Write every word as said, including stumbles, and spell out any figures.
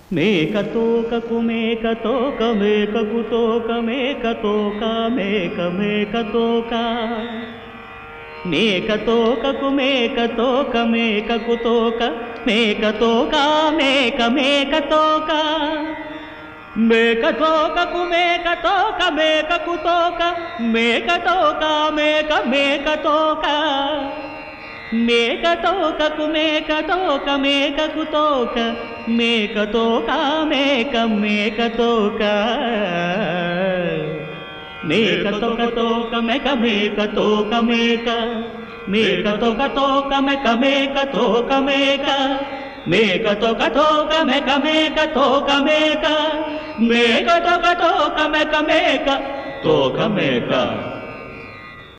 మేక తోకకు మేక తోక మేకకు తోక మేక తోక మేక మేక తోక మేక తోకకు మేక తోక మేకకు తోక మేక తోక మేక మేక తోక మేక తోకకు మేక తోక మేకకు తోక మేక తోక మేక మేక తోక మేక తోకకు మేక తోక మేకకు తోక మేక తోక మేక మేక తోక మేక తోక తోక మేక మేక తోక మేక మేక తోక తోక మేక మేక తోక మేక మేక తోక తోక మేక మేక తోక మేక మేక తోక తోక మేక మేక తోక మేక